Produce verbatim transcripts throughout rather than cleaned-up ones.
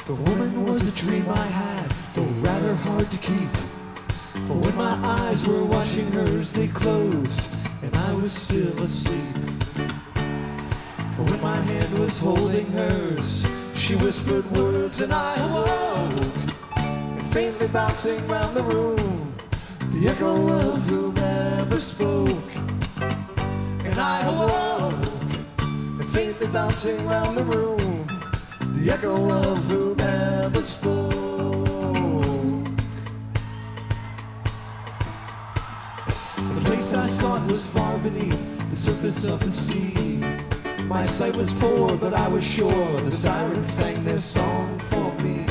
The woman was a dream I had, though rather hard to keep. For when my eyes were watching hers, they closed, and I was still asleep. For when my hand was holding hers, she whispered words and I awoke. And faintly bouncing round the room, the echo of whomever spoke. And I awoke, and faintly bouncing round the room, the echo of whomever spoke. The place I sought was far beneath the surface of the sea. My sight was poor, but I was sure the sirens sang their song for me.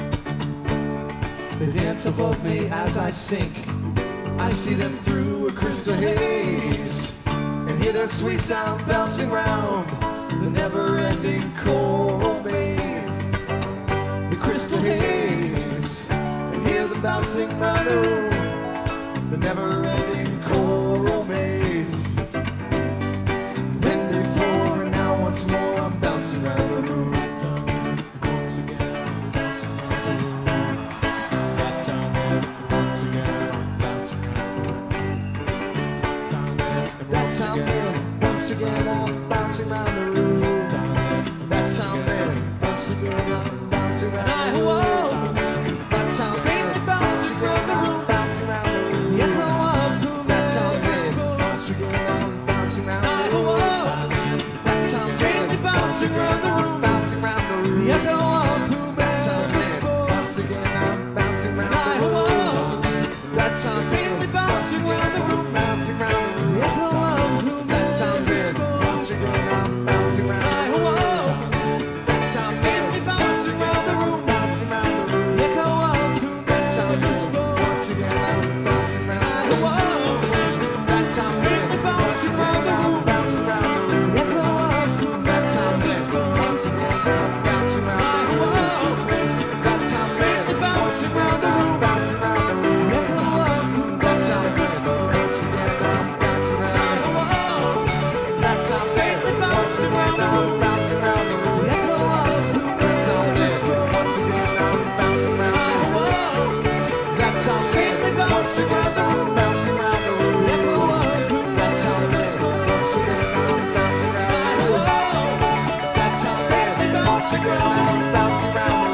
They dance above me as I sink. I see them through a crystal haze, and hear their sweet sound bouncing round the never-ending choral maze. The crystal haze, and hear them bouncing round the room, the never-ending choral maze. Then before and now once more I'm bouncing round the room. Once again I'm bouncing round the room. That time then, once again I'm bouncing round the room. That time then, once again I'm bouncing round the room. That time then, once again I'm bouncing round the room. That time then, bouncing round the room, bouncing round the room. The echo of whomever spoke. Once again I'm bouncing round the room. That time then, bouncing round the room, bouncing round the room. The echo of whomever spoke. Once again I'm bouncing round the room. That time then, bouncing round the room, bouncing round the room. The echo of whomever spoke. Once again I'm bouncing round the room. That time then, bouncing round the room, bouncing round the room. The echo of whomever spoke. Once again I'm bouncing round the room. That time then, bouncing round the room, bouncing round the room. The echo of whomever spoke. Once again I'm bouncing round the room. That time then, bouncing round the room, bouncing round the room. The echo of whomever spoke. Once again I'm bouncing round the room. That time then, bouncing round the room, bouncing round the room. The echo of whomever spoke. Once again I'm bouncing round the room. That time then, bouncing round the room, bouncing round the room. The echo of whomever spoke. Once again I'm bouncing round the room. That time then, bouncing round the room, bouncing round the room.